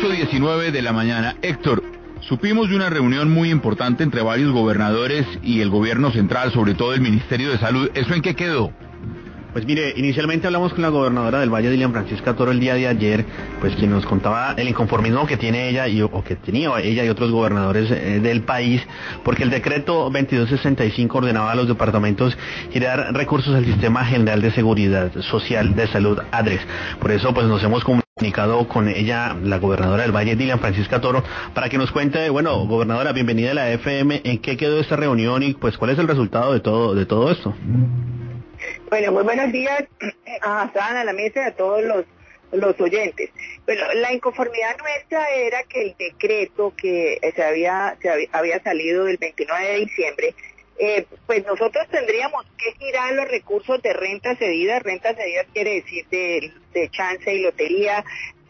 8:19 de la mañana. Héctor, supimos de una reunión muy importante entre varios gobernadores y el gobierno central, sobre todo el Ministerio de Salud. ¿Eso en qué quedó? Pues mire, inicialmente hablamos con la gobernadora del Valle, Dilian Francisca Toro, el día de ayer, pues quien nos contaba el inconformismo que tiene ella o que tenía ella y otros gobernadores del país, porque el decreto 2265 ordenaba a los departamentos girar recursos al Sistema General de Seguridad Social de Salud, ADRES. Por eso pues nos hemos comunicado con ella, la gobernadora del Valle, Dilian Francisca Toro, para que nos cuente, bueno, gobernadora, bienvenida a la FM, en qué quedó esta reunión y pues cuál es el resultado de todo esto. Bueno, muy buenos días a la mesa y a todos los oyentes. Bueno, la inconformidad nuestra era que el decreto que había salido el 29 de diciembre, pues nosotros tendríamos que girar los recursos de renta cedida. Renta cedida quiere decir de chance y lotería,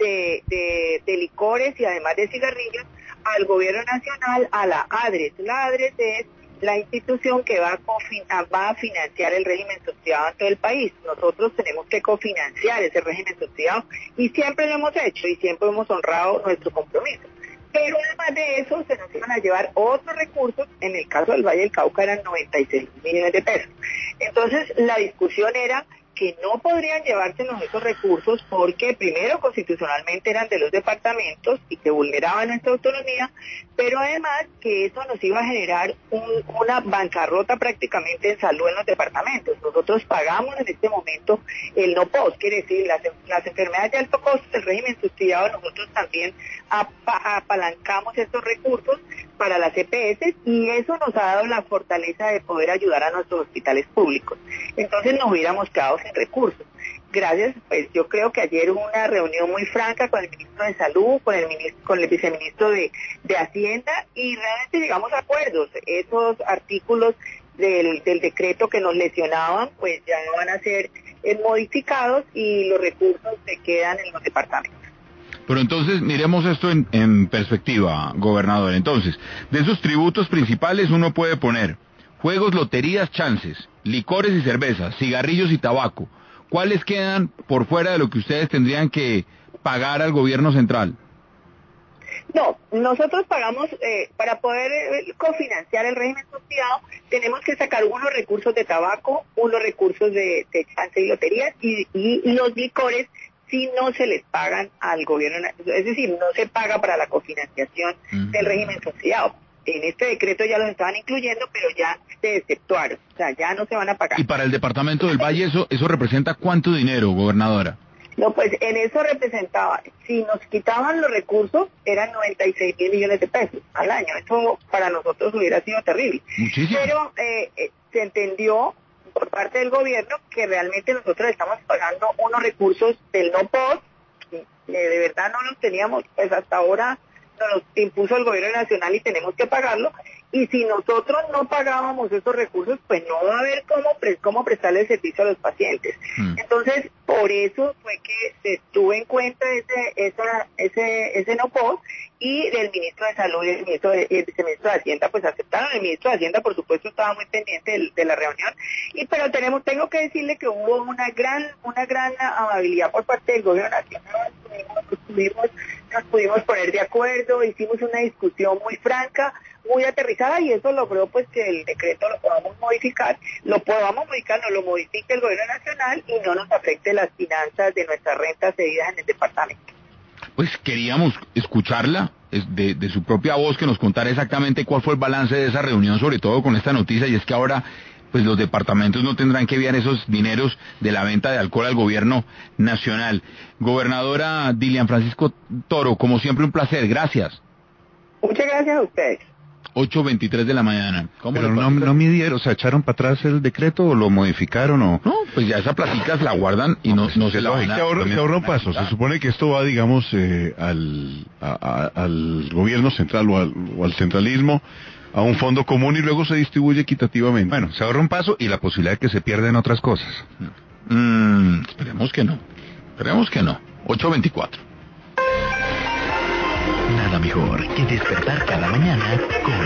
de licores y además de cigarrillos, al gobierno nacional, a la ADRES. La ADRES es la institución que va a financiar el régimen subsidiado en todo el país. Nosotros tenemos que cofinanciar ese régimen subsidiado y siempre lo hemos hecho y siempre hemos honrado nuestro compromiso. Pero además de eso se nos iban a llevar otros recursos, en el caso del Valle del Cauca eran 96 millones de pesos. Entonces la discusión era que no podrían llevársenos esos recursos porque primero constitucionalmente eran de los departamentos y que vulneraban nuestra autonomía, pero además que eso nos iba a generar una bancarrota prácticamente en salud en los departamentos. Nosotros pagamos en este momento el no post, quiere decir las enfermedades de alto costo del régimen subsidiado, nosotros también apalancamos estos recursos para las EPS y eso nos ha dado la fortaleza de poder ayudar a nuestros hospitales públicos. Entonces nos hubiéramos quedado sin recursos. Gracias, pues yo creo que ayer hubo una reunión muy franca con el ministro de Salud, con el viceministro de Hacienda y realmente llegamos a acuerdos. Esos artículos del decreto que nos lesionaban pues ya van a ser modificados y los recursos se quedan en los departamentos. Pero entonces, miremos esto en perspectiva, gobernador. Entonces, de esos tributos principales uno puede poner juegos, loterías, chances, licores y cervezas, cigarrillos y tabaco. ¿Cuáles quedan por fuera de lo que ustedes tendrían que pagar al gobierno central? No, nosotros pagamos, para poder cofinanciar el régimen subsidiado, tenemos que sacar unos recursos de tabaco, unos recursos de chance y loterías y los licores si no se les pagan al gobierno, es decir, no se paga para la cofinanciación del régimen subsidiado. En este decreto ya los estaban incluyendo, pero ya se exceptuaron, o sea, ya no se van a pagar. ¿Y para el departamento del Valle eso representa cuánto dinero, gobernadora? No, pues en eso representaba, si nos quitaban los recursos, eran 96 mil millones de pesos al año. Eso para nosotros hubiera sido terrible. Muchísimo. Pero se entendió por parte del gobierno que realmente nosotros estamos pagando unos recursos del no post, de verdad no los teníamos, pues hasta ahora nos los impuso el gobierno nacional y tenemos que pagarlo, y si nosotros no pagábamos esos recursos, pues no va a haber cómo prestarle el servicio a los pacientes. Entonces, por eso fue que se tuvo en cuenta ese no post, y el ministro de Salud y el viceministro de Hacienda pues aceptaron. El ministro de Hacienda por supuesto estaba muy pendiente de la reunión, pero tengo que decirle que hubo una gran amabilidad por parte del gobierno nacional. Nos pudimos poner de acuerdo, hicimos una discusión muy franca, muy aterrizada, y eso logró pues que el decreto lo podamos modificar, no lo modifique el gobierno nacional y no nos afecte las finanzas de nuestras rentas cedidas en el departamento. Pues queríamos escucharla de su propia voz, que nos contara exactamente cuál fue el balance de esa reunión, sobre todo con esta noticia, y es que ahora pues los departamentos no tendrán que enviar esos dineros de la venta de alcohol al gobierno nacional. Gobernadora Dilian Francisca Toro, como siempre un placer, gracias. Muchas gracias a ustedes. 8:23 de la mañana. Pero no midieron, o sea, ¿echaron para atrás el decreto o lo modificaron o...? No, pues ya esa platica se la guardan y no se la van a... Se ahorra un paso. Se supone que esto va, digamos, al gobierno central o al centralismo, a un fondo común y luego se distribuye equitativamente. Bueno, se ahorra un paso y la posibilidad de que se pierdan otras cosas. Esperemos que no. 8:24. Nada mejor que despertar cada mañana con